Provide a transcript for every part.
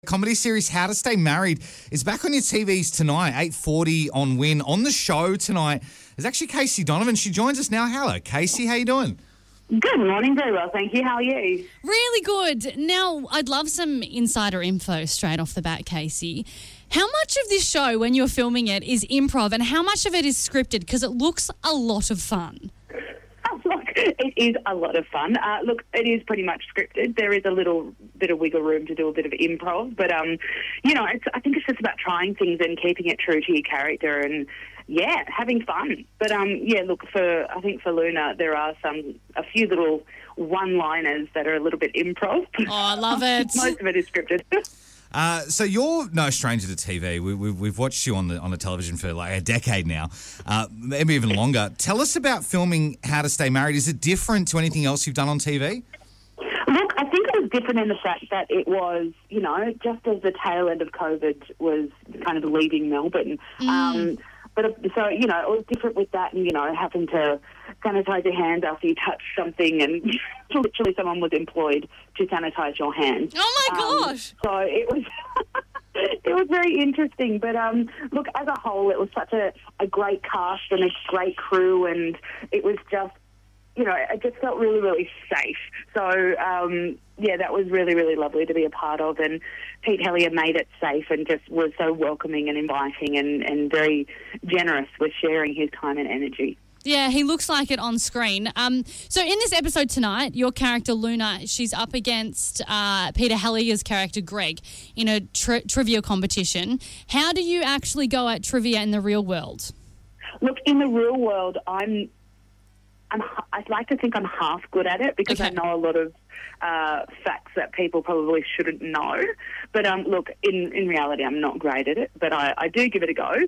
Comedy series How to Stay Married is back on your TVs tonight, 8:40 on Win. On the show tonight is actually Casey Donovan. She joins us now. Hello, Casey. How you doing? Good morning. Very well, thank you. How are you? Really good. Now, I'd love some insider info straight off the bat, Casey. How much of this show, when you're filming it, is improv and how much of it is scripted? Because it looks a lot of fun. Look, it is a lot of fun. Look, it is pretty much scripted. There is a little bit of wiggle room to do a bit of improv, but I think it's just about trying things and keeping it true to your character and having fun. But I think for Luna, there are a few little one-liners that are a little bit improv. Oh, I love it. Most of it is scripted. So you're no stranger to TV. We've watched you on the television for like a decade now, maybe even longer. Tell us about filming How to Stay Married. Is it different to anything else you've done on TV? Look, I think it was different in the fact that it was, just as the tail end of COVID was kind of leaving Melbourne. It was different with that and, having to sanitize your hands after you touch something and literally someone was employed to sanitize your hands. Oh, my gosh. So it was it was very interesting. But, look, as a whole, it was such a great cast and a great crew and it was just, it just felt really, really safe. So, that was really, really lovely to be a part of. And Pete Hellier made it safe and just was so welcoming and inviting and very generous with sharing his time and energy. Yeah, he looks like it on screen. So in this episode tonight, your character Luna, she's up against Peter Hellier's character Greg in a trivia competition. How do you actually go at trivia in the real world? Look, in the real world, I'd like to think I'm half good at it because I know a lot of facts that people probably shouldn't know. But look, in reality, I'm not great at it, but I do give it a go.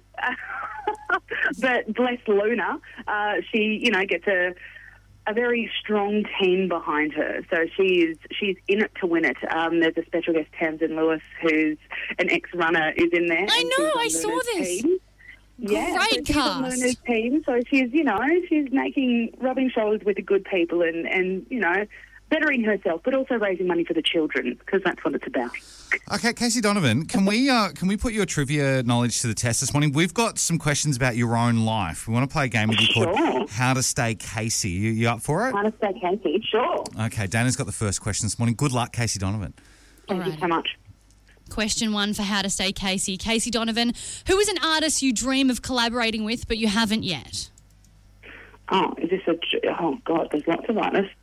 But bless Luna, she gets a very strong team behind her. So she's in it to win it. There's a special guest, Tamsin Lewis, who's an ex-runner, is in there. I know, I saw this. Team. Yeah, great so she's on Luna's team, so she's rubbing shoulders with the good people and bettering herself, but also raising money for the children because that's what it's about. Okay, Casey Donovan, can we put your trivia knowledge to the test this morning? We've got some questions about your own life. We want to play a game with you called How to Stay Casey. You up for it? How to Stay Casey, sure. Okay, Dana's got the first question this morning. Good luck, Casey Donovan. Thank you so much. Question 1 for How to Stay Casey. Casey Donovan, who is an artist you dream of collaborating with but you haven't yet? Oh, is this oh, God, there's lots of artists.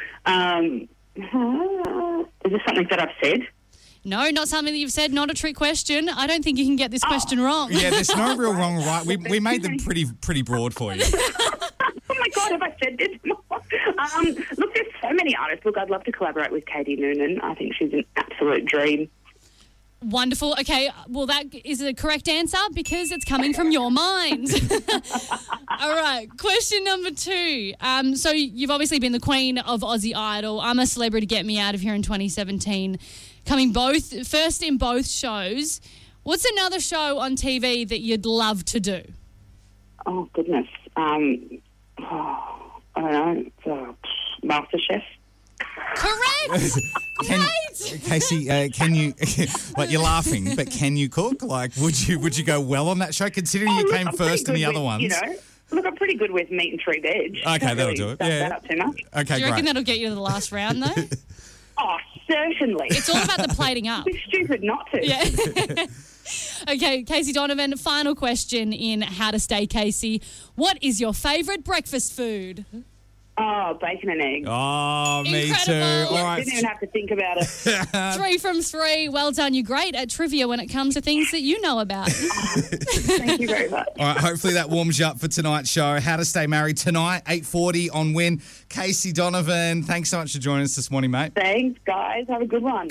Is this something that I've said? No, not something that you've said, not a trick question. I don't think you can get this question wrong. Yeah, there's no real wrong or right. We made them pretty broad for you. Oh, my God, have I said this? Look, there's so many artists. Look, I'd love to collaborate with Katie Noonan. I think she's an absolute dream. Wonderful. Okay, well, that is a correct answer because it's coming from your mind. All right, question number 2. So you've obviously been the queen of Aussie Idol. I'm a Celebrity Get Me Out of Here in 2017. Coming first in both shows. What's another show on TV that you'd love to do? Oh, goodness. I don't know. MasterChef. Correct. Great. Casey, can you? Like, you're laughing, but can you cook? Like, would you go well on that show? Considering you came first in the other ones. Look, I'm pretty good with meat and 3 veg. Okay, that'll do it. That up too much. Okay, do you reckon great. that'll get you to the last round though? Oh, certainly. It's all about the plating up. It's stupid not to. Yeah. Okay, Casey Donovan, final question in How to Stay Casey. What is your favourite breakfast food? Oh, bacon and eggs. Oh, me Incredible. too. All right. Didn't even have to think about it. 3 from 3. Well done. You're great at trivia when it comes to things that you know about. Thank you very much. All right, hopefully that warms you up for tonight's show. How to Stay Married tonight, 8:40 on Win. Casey Donovan, thanks so much for joining us this morning, mate. Thanks, guys. Have a good one.